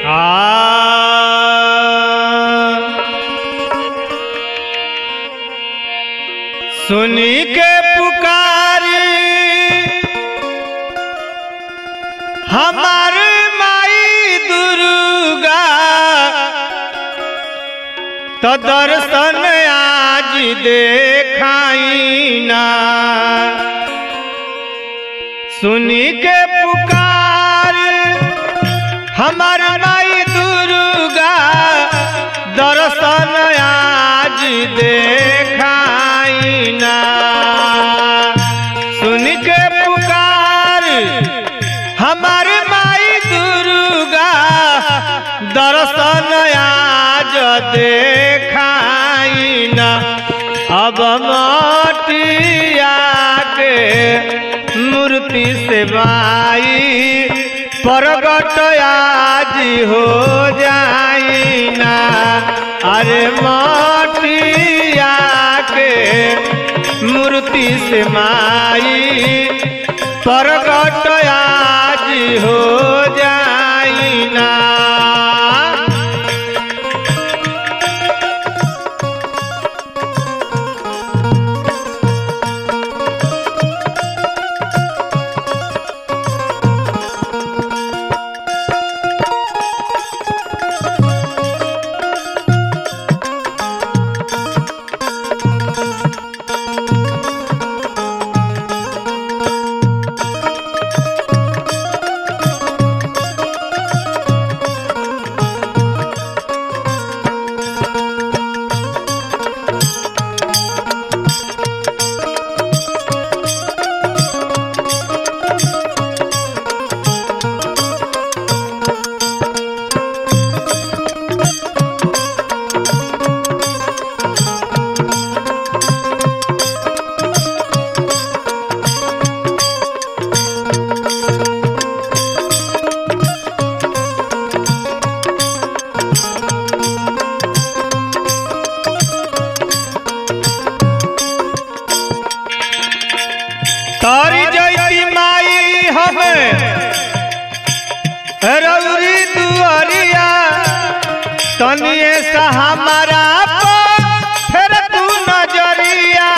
सुनी के पुकारी हमार माई दुर्गा तो दर्शन आज देखाई ना। सुनी के पुकार हमार माई दुर्गा दर्शन आज देखाई ना। सुन के पुकार हमार माई दुर्गा दर्शन आज देखाई ना। अब माटिया के मूर्ति से माई प्रगट आज हो जाई ना। अरे माटिया के मूर्ति से माई प्रगट आज हो जाई ना। तारी जयती माई हमें रौरी दुआरिया तनिए सा हमारा फिर तू नजरिया।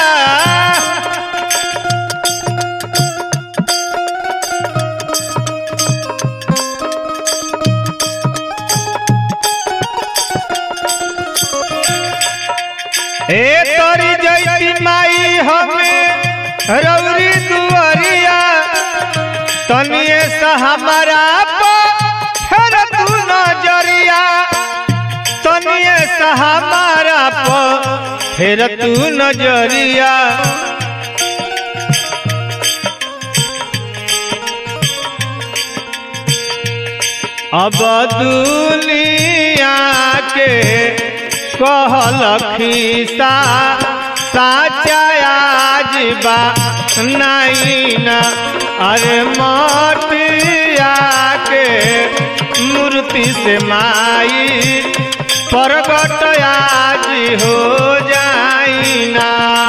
ए तारी जयती माई हमें रौरी दुआरिया तनिए सा हमारा फिर तू नजरिया। तनिए सा हमारा फिर तू नजरिया। अब दुनिया के कहल खिस्सा साचा आज बा नहीं ना। अरे माटिया के मूर्ति से माई प्रगट आज हो जाई ना।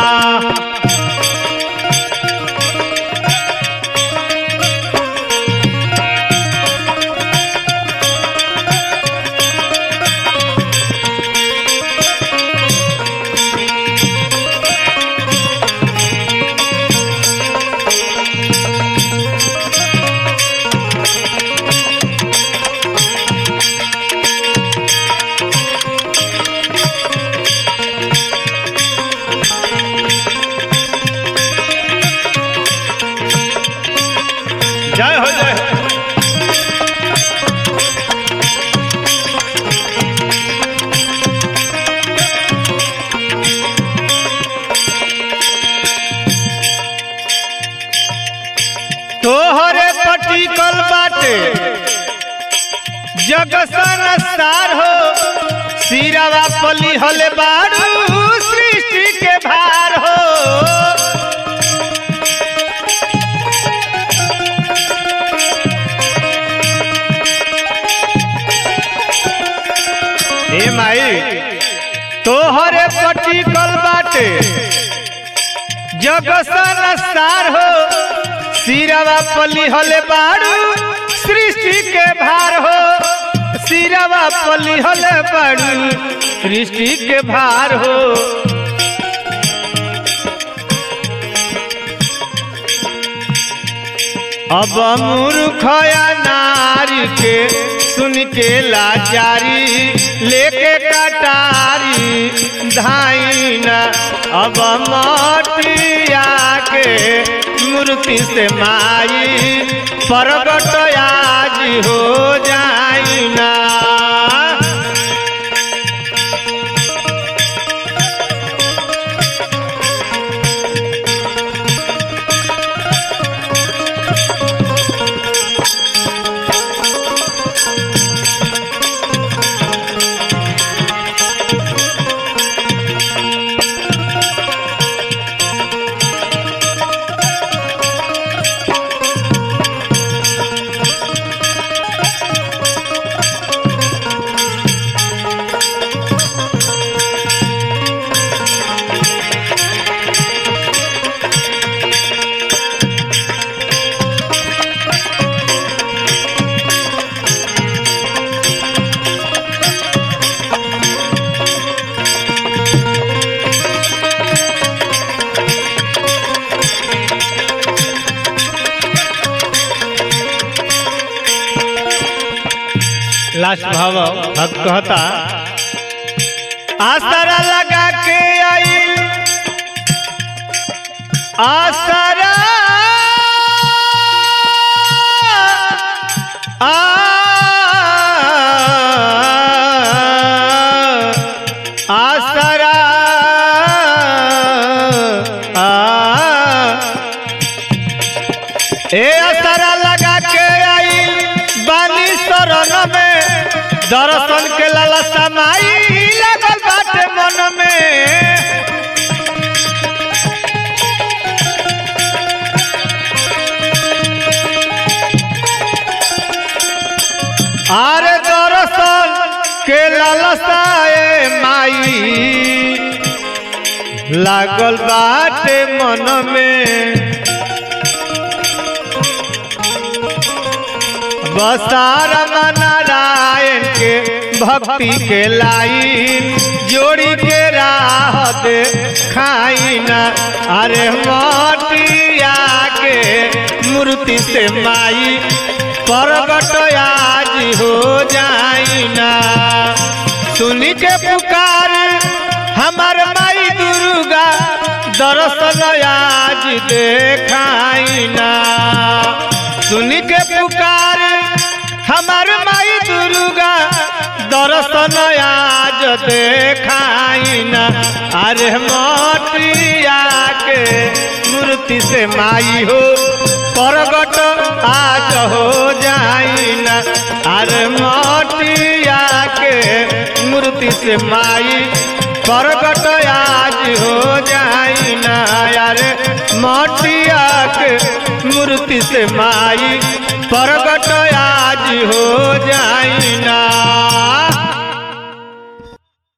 जय हो जय हो। तोहरे पटिकल बाटे जग संसार हो। सिरावा पली हले बारू सृष्टि के भार हो। हे माई तोहरे पटिकल बाटे जग संसार हो। सिरावा पली हले बारू सृष्टि के भार हो। सिरा पलिहल बड़ू सृष्टि के भार हो। अब मूर्खया नारी के सुन के लाचारी लेके कटारी धाइना। अब मटिया के मूर्ति से माई प्रगट आज हो जाइना। लास्ट भाव भक्त कहता आसरा लगा के आई आसरा आसरा ए आसरा लगा के आई बानी शरण में दर्शन के लालसा माई लागल बाटे मन में। आरे दर्शन के लालसा माई लागल बाटे मन में। बसारा नारायण के भक्ति के लाइन जोड़ी के राह दे खाइना। अरे मटिया के मूर्ति से माई प्रगट आज हो जाइना। सुनी के पुकार हमार माई दुर्गा दर्शन आज देखाइना। सुनी के पुकार हमार माई दुर्गा दर्शन आज देखाइना। अरे मटिया के मूर्ति से माई हो प्रगट आज हो जाइना। अरे मटिया के मूर्ति से माई प्रगट आज हो जाइना। अरे मटिया के मूर्ति से माई प्रगट आज हो